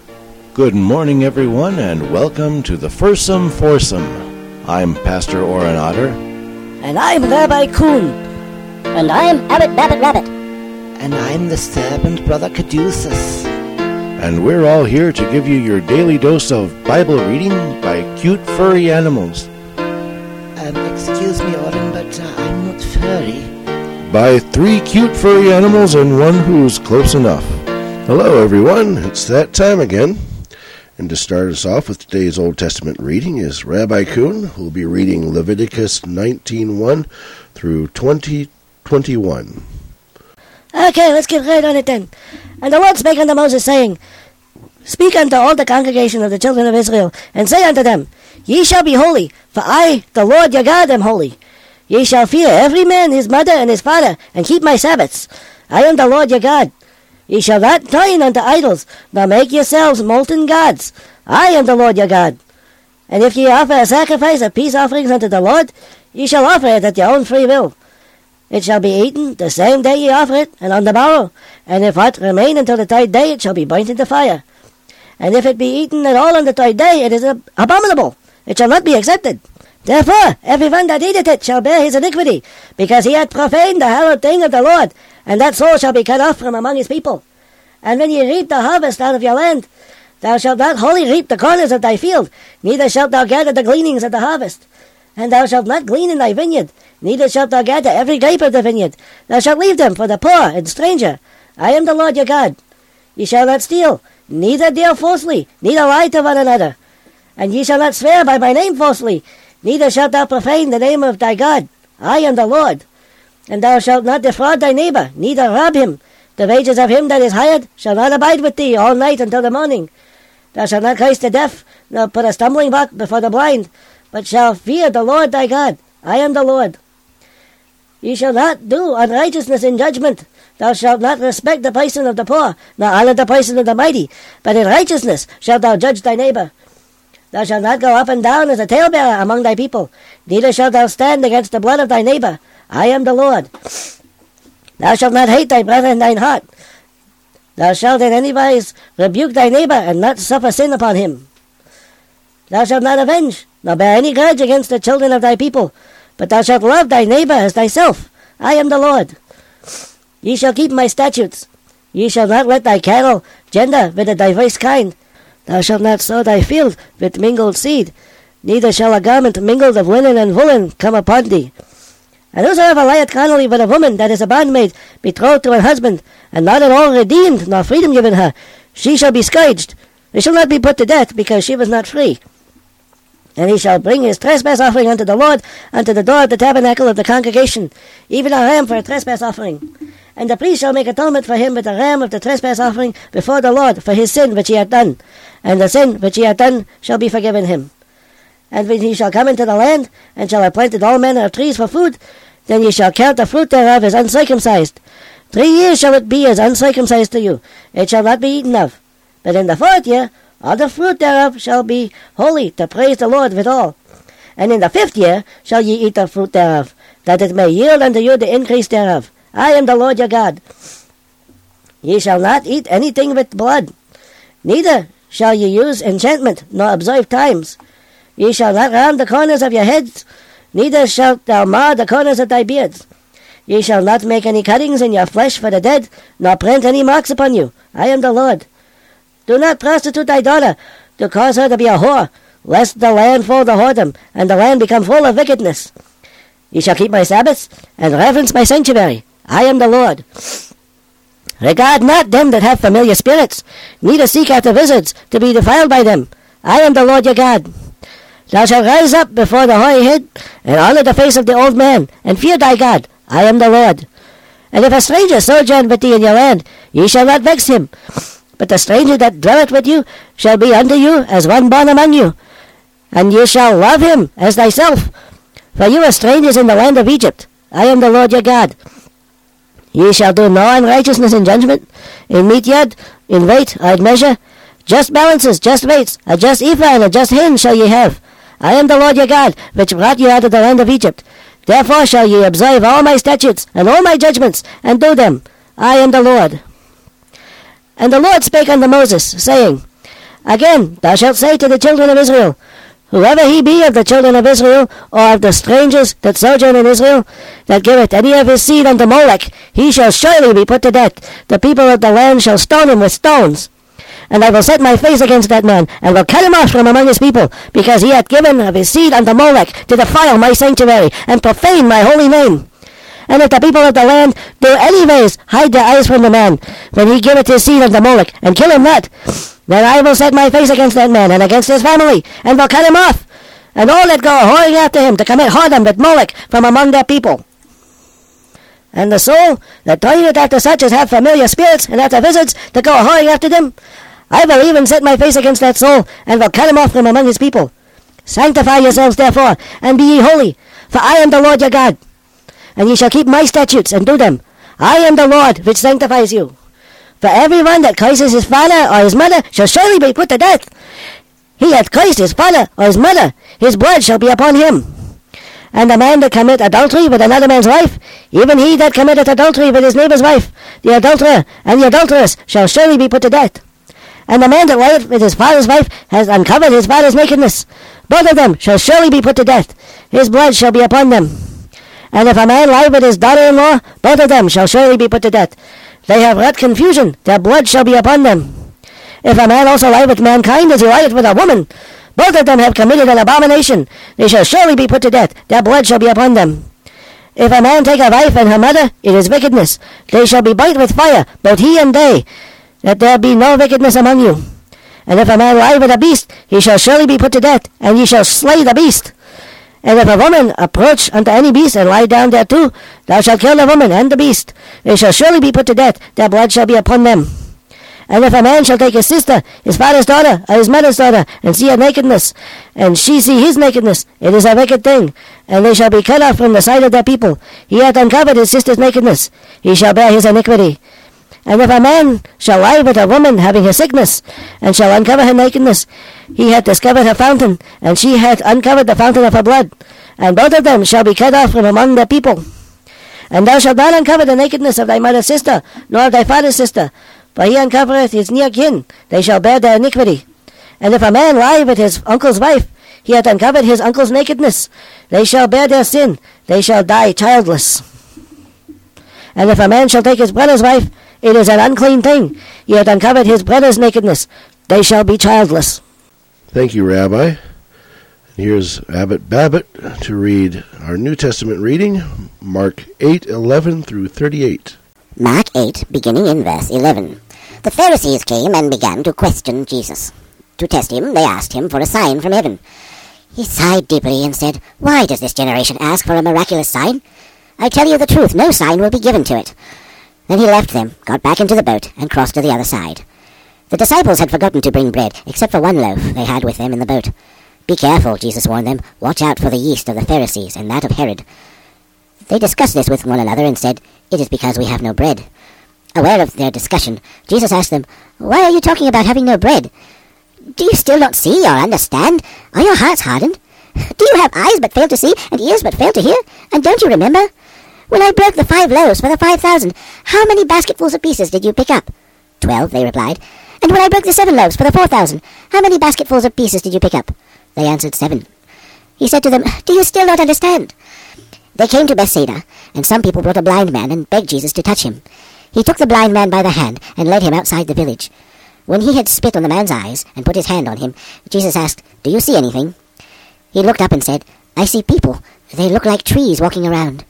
Good morning, everyone, and welcome to the Fursome Foursome. I'm Pastor Oren Otter. And I'm Rabbi Kuhn. And I'm Abbot Babbitt Rabbit. And I'm the Serpent Brother Caduceus. And we're all here to give you your daily dose of Bible reading by cute furry animals. Excuse me, Oren, but I'm not furry. By 3 cute furry animals and one who's close enough. Hello, everyone. It's that time again. And to start us off with today's Old Testament reading is Rabbi Kuhn, who will be reading Leviticus 19:1 through 20:21. Okay, let's get right on it then. And the Lord spake unto Moses, saying, Speak unto all the congregation of the children of Israel, and say unto them, Ye shall be holy, for I, the Lord your God, am holy. Ye shall fear every man his mother and his father, and keep my Sabbaths. I am the Lord your God. Ye shall not turn unto idols, nor make yourselves molten gods. I am the Lord your God. And if ye offer a sacrifice of peace offerings unto the Lord, ye shall offer it at your own free will. It shall be eaten the same day ye offer it, and on the morrow. And if aught remain until the 3rd day, it shall be burnt in the fire. And if it be eaten at all on the 3rd day, it is abominable. It shall not be accepted. Therefore, every one that eateth it shall bear his iniquity, because he hath profaned the hallowed thing of the Lord, and that soul shall be cut off from among his people. And when ye reap the harvest out of your land, thou shalt not wholly reap the corners of thy field, neither shalt thou gather the gleanings of the harvest. And thou shalt not glean in thy vineyard, neither shalt thou gather every grape of the vineyard. Thou shalt leave them for the poor and stranger. I am the Lord your God. Ye shall not steal, neither deal falsely, neither lie to one another. And ye shall not swear by my name falsely, neither shalt thou profane the name of thy God. I am the Lord. And thou shalt not defraud thy neighbor, neither rob him. The wages of him that is hired shall not abide with thee all night until the morning. Thou shalt not curse the deaf, nor put a stumbling block before the blind, but shall fear the Lord thy God. I am the Lord. Ye shall not do unrighteousness in judgment. Thou shalt not respect the person of the poor, nor honor the person of the mighty, but in righteousness shalt thou judge thy neighbor. Thou shalt not go up and down as a talebearer among thy people, neither shalt thou stand against the blood of thy neighbor. I am the Lord. Thou shalt not hate thy brother in thine heart. Thou shalt in any wise rebuke thy neighbor, and not suffer sin upon him. Thou shalt not avenge, nor bear any grudge against the children of thy people, but thou shalt love thy neighbor as thyself. I am the Lord. Ye shall keep my statutes. Ye shall not let thy cattle gender with a diverse kind. Thou shalt not sow thy field with mingled seed, neither shall a garment mingled of linen and woolen come upon thee. And whosoever lieth carnally with a woman that is a bondmaid, betrothed to her husband, and not at all redeemed, nor freedom given her, she shall be scourged. She shall not be put to death, because she was not free. And he shall bring his trespass offering unto the Lord, unto the door of the tabernacle of the congregation, even a ram for a trespass offering. And the priest shall make atonement for him with a ram of the trespass offering before the Lord for his sin which he hath done. And the sin which he hath done shall be forgiven him. And when he shall come into the land, and shall have planted all manner of trees for food, then ye shall count the fruit thereof as uncircumcised. 3 years shall it be as uncircumcised to you. It shall not be eaten of. But in the 4th year, all the fruit thereof shall be holy, to praise the Lord withal. And in the 5th year shall ye eat the fruit thereof, that it may yield unto you the increase thereof. I am the Lord your God. Ye shall not eat anything with blood, neither shall ye use enchantment, nor observe times. Ye shall not round the corners of your heads, neither shalt thou mar the corners of thy beards. Ye shall not make any cuttings in your flesh for the dead, nor print any marks upon you. I am the Lord. Do not prostitute thy daughter, to cause her to be a whore, lest the land fall to whoredom, and the land become full of wickedness. Ye shall keep my Sabbaths, and reverence my sanctuary. I am the Lord. Regard not them that have familiar spirits, neither seek after wizards, to be defiled by them. I am the Lord your God. Thou shalt rise up before the hoary head, and honor the face of the old man, and fear thy God. I am the Lord. And if a stranger sojourn with thee in your land, ye shall not vex him. But the stranger that dwelleth with you shall be unto you as one born among you, and ye shall love him as thyself. For you are strangers in the land of Egypt. I am the Lord your God. Ye shall do no unrighteousness in judgment, in meat yard, in weight, or in measure. Just balances, just weights, a just ephah and a just hin shall ye have. I am the Lord your God, which brought you out of the land of Egypt. Therefore shall ye observe all my statutes and all my judgments, and do them. I am the Lord. And the Lord spake unto Moses, saying, Again, thou shalt say to the children of Israel, Whoever he be of the children of Israel, or of the strangers that sojourn in Israel, that giveth any of his seed unto Molech, he shall surely be put to death. The people of the land shall stone him with stones. And I will set my face against that man, and will cut him off from among his people, because he hath given of his seed unto Molech, to defile my sanctuary, and profane my holy name. And if the people of the land do anyways hide their eyes from the man, when he giveth his seed unto Molech, and kill him not, then I will set my face against that man, and against his family, and will cut him off, and all that go whoring after him to commit whoredom with Molech from among their people. And the soul that toileth after such as have familiar spirits, and after wizards that go whoring after them, I will even set my face against that soul, and will cut him off from among his people. Sanctify yourselves therefore, and be ye holy, for I am the Lord your God. And ye shall keep my statutes, and do them. I am the Lord which sanctifies you. For every one that curses his father or his mother shall surely be put to death. He hath cursed his father or his mother, his blood shall be upon him. And the man that commit adultery with another man's wife, even he that committeth adultery with his neighbour's wife, the adulterer and the adulteress shall surely be put to death. And the man that lieth with his father's wife has uncovered his father's nakedness. Both of them shall surely be put to death. His blood shall be upon them. And if a man lie with his daughter-in-law, both of them shall surely be put to death. They have wrought confusion, their blood shall be upon them. If a man also lie with mankind as he lieth with a woman, both of them have committed an abomination. They shall surely be put to death, their blood shall be upon them. If a man take a wife and her mother, it is wickedness. They shall be burnt with fire, both he and they, that there be no wickedness among you. And if a man lie with a beast, he shall surely be put to death, and ye shall slay the beast. And if a woman approach unto any beast and lie down thereto, thou shalt kill the woman and the beast. They shall surely be put to death, their blood shall be upon them. And if a man shall take his sister, his father's daughter, or his mother's daughter, and see her nakedness, and she see his nakedness, it is a wicked thing, and they shall be cut off from the sight of their people. He hath uncovered his sister's nakedness, he shall bear his iniquity. And if a man shall lie with a woman having a sickness, and shall uncover her nakedness, he hath discovered her fountain, and she hath uncovered the fountain of her blood, and both of them shall be cut off from among their people. And thou shalt not uncover the nakedness of thy mother's sister, nor of thy father's sister, for he uncovereth his near kin, they shall bear their iniquity. And if a man lie with his uncle's wife, he hath uncovered his uncle's nakedness, they shall bear their sin, they shall die childless. And if a man shall take his brother's wife, it is an unclean thing. He hath uncovered his brother's nakedness. They shall be childless. Thank you, Rabbi. Here's Abbot Babbitt to read our New Testament reading, Mark 8:11 through 38. Mark 8, beginning in verse 11. The Pharisees came and began to question Jesus. To test him, they asked him for a sign from heaven. He sighed deeply and said, "Why does this generation ask for a miraculous sign? I tell you the truth, no sign will be given to it." Then he left them, got back into the boat, and crossed to the other side. The disciples had forgotten to bring bread, except for one loaf they had with them in the boat. "Be careful," Jesus warned them. "Watch out for the yeast of the Pharisees and that of Herod." They discussed this with one another and said, "It is because we have no bread." Aware of their discussion, Jesus asked them, "Why are you talking about having no bread? Do you still not see or understand? Are your hearts hardened? Do you have eyes but fail to see, and ears but fail to hear? And don't you remember? When I broke the 5 loaves for the 5,000, how many basketfuls of pieces did you pick up?" 12, they replied. "And when I broke the 7 loaves for the 4,000, how many basketfuls of pieces did you pick up?" They answered, 7. He said to them, "Do you still not understand?" They came to Bethsaida, and some people brought a blind man and begged Jesus to touch him. He took the blind man by the hand and led him outside the village. When he had spit on the man's eyes and put his hand on him, Jesus asked, "Do you see anything?" He looked up and said, "I see people. They look like trees walking around."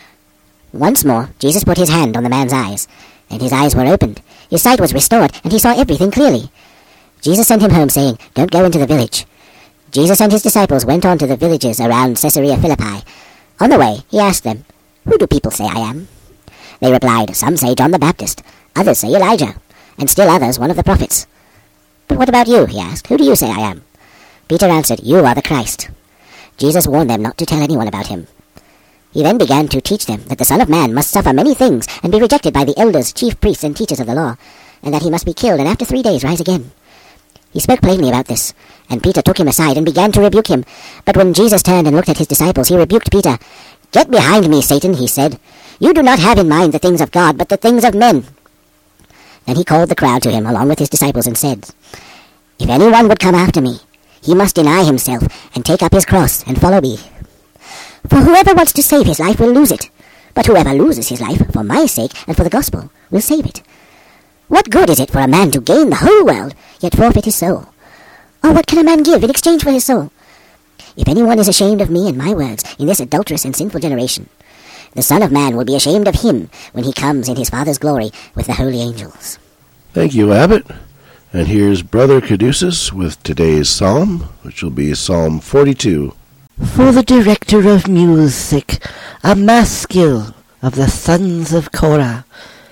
Once more, Jesus put his hand on the man's eyes, and his eyes were opened. His sight was restored, and he saw everything clearly. Jesus sent him home, saying, "Don't go into the village." Jesus and his disciples went on to the villages around Caesarea Philippi. On the way, he asked them, "Who do people say I am?" They replied, "Some say John the Baptist, others say Elijah, and still others one of the prophets." "But what about you?" he asked. "Who do you say I am?" Peter answered, "You are the Christ." Jesus warned them not to tell anyone about him. He then began to teach them that the Son of Man must suffer many things and be rejected by the elders, chief priests, and teachers of the law, and that he must be killed and after 3 days rise again. He spoke plainly about this, and Peter took him aside and began to rebuke him. But when Jesus turned and looked at his disciples, he rebuked Peter. "Get behind me, Satan," he said. "You do not have in mind the things of God, but the things of men." Then he called the crowd to him along with his disciples and said, If anyone would come after me, he must deny himself and take up his cross and follow me. For whoever wants to save his life will lose it, but whoever loses his life for my sake and for the gospel will save it. What good is it for a man to gain the whole world, yet forfeit his soul? Or what can a man give in exchange for his soul? If anyone is ashamed of me and my words in this adulterous and sinful generation, the Son of Man will be ashamed of him when he comes in his Father's glory with the holy angels. Thank you, Abbot. And here's Brother Caduceus with today's psalm, which will be Psalm 42. For the director of music, a maskil of the sons of Korah.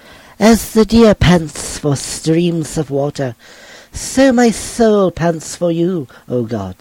As the deer pants for streams of water, so my soul pants for you, O God.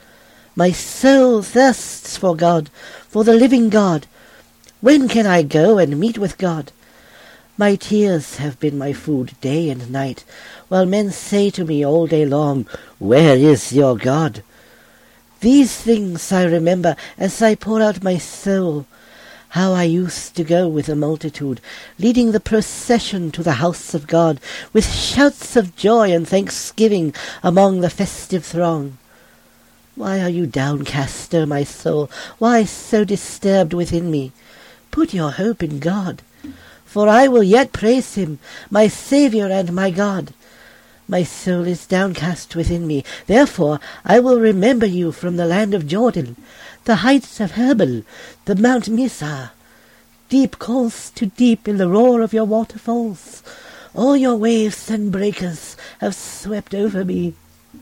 My soul thirsts for God, for the living God. When can I go and meet with God? My tears have been my food day and night, while men say to me all day long, Where is your God? These things I remember as I pour out my soul, how I used to go with the multitude, leading the procession to the house of God, with shouts of joy and thanksgiving among the festive throng. Why are you downcast, O my soul? Why so disturbed within me? Put your hope in God, for I will yet praise him, my Saviour and my God. My soul is downcast within me, therefore I will remember you from the land of Jordan, the heights of Herbel, the Mount Mizar. Deep calls to deep in the roar of your waterfalls. All your waves and breakers have swept over me.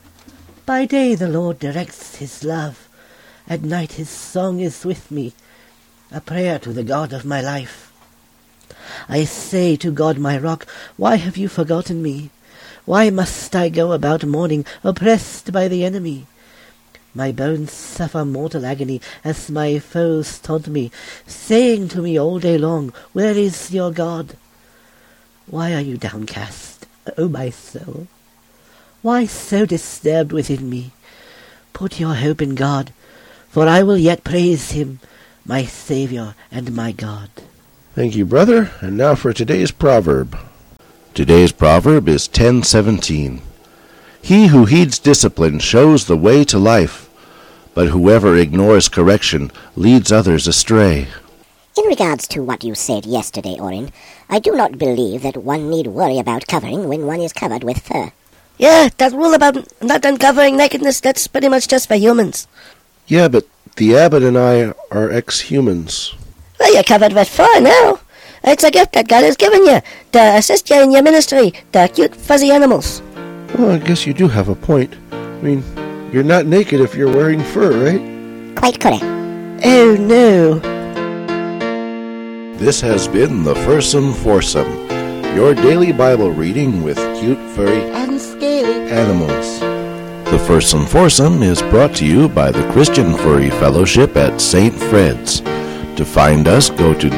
By day the Lord directs his love, at night his song is with me, a prayer to the God of my life. I say to God my rock, why have you forgotten me? Why must I go about mourning, oppressed by the enemy? My bones suffer mortal agony as my foes taunt me, saying to me all day long, Where is your God? Why are you downcast, O my soul? Why so disturbed within me? Put your hope in God, for I will yet praise him, my Saviour and my God. Thank you, brother. And now for today's proverb. Today's proverb is 10:17. He who heeds discipline shows the way to life, but whoever ignores correction leads others astray. In regards to what you said yesterday, Orin, I do not believe that one need worry about covering when one is covered with fur. Yeah, that rule about not uncovering nakedness, that's pretty much just for humans. Yeah, but the abbot and I are ex-humans. Well, you're covered with fur now. It's a gift that God has given you to assist you in your ministry, the cute, fuzzy animals. Well, I guess you do have a point. I mean, you're not naked if you're wearing fur, right? Quite correct. Oh, no. This has been the Fursome Foursome, your daily Bible reading with cute, furry, And scaly. animals. The Fursome Foursome is brought to you by the Christian Furry Fellowship at St. Fred's. To find us, go to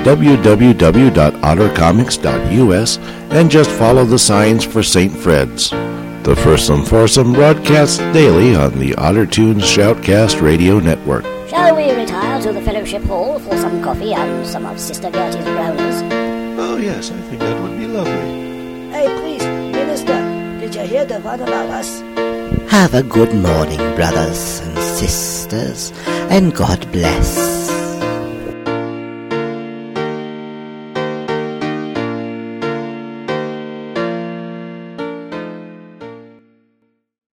www.ottercomics.us and just follow the signs for St. Fred's. The Fursome Foursome broadcasts daily on the OtterTunes Shoutcast Radio Network. Shall we retire to the fellowship hall for some coffee and some of Sister Gertie's brownies? Oh, yes, I think that would be lovely. Hey, priest, minister, did you hear the one about us? Have a good morning, brothers and sisters, and God bless.